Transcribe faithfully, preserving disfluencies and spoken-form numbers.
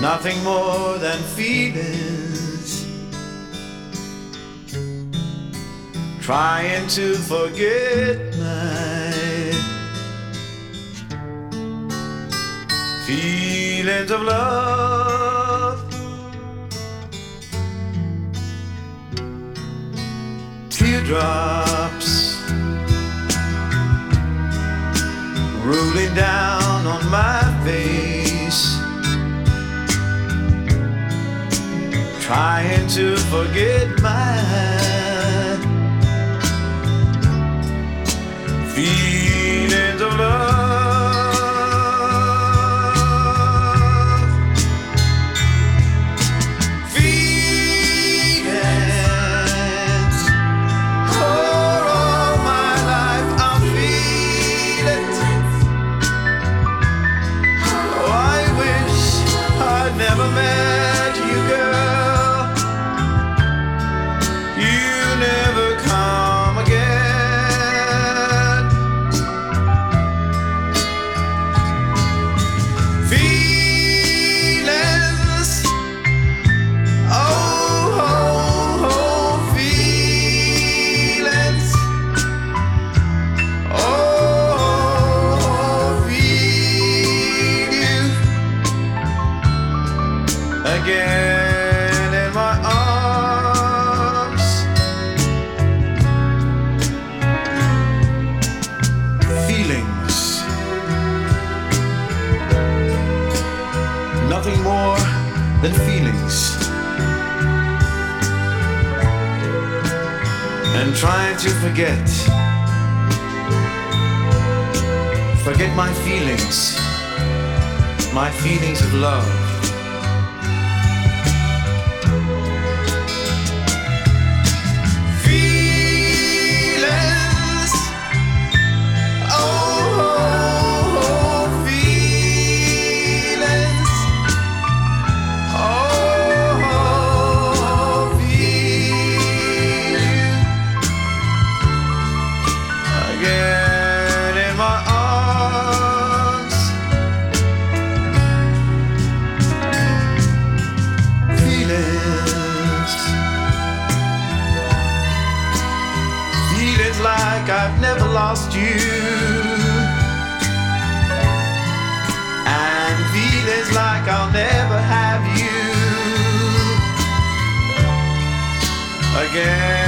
nothing more than feelings, trying to forget my feelings of love. Teardrops rolling down on my face, trying to forget my feelings of love. Feelings, oh, all my life I'll feel it. Oh, I wish I'd never met you, girl. You never come again. Feelings, oh, oh, oh, feelings, oh, oh, feel you again in my arms. Feelings, nothing more than feelings, and trying to forget, forget my feelings, my feelings of love. Feelings, oh, oh, oh, feelings, oh, oh, feel you again in my arms. Feelings, feelings like I've never lost you, and feelings like I'll never have you again.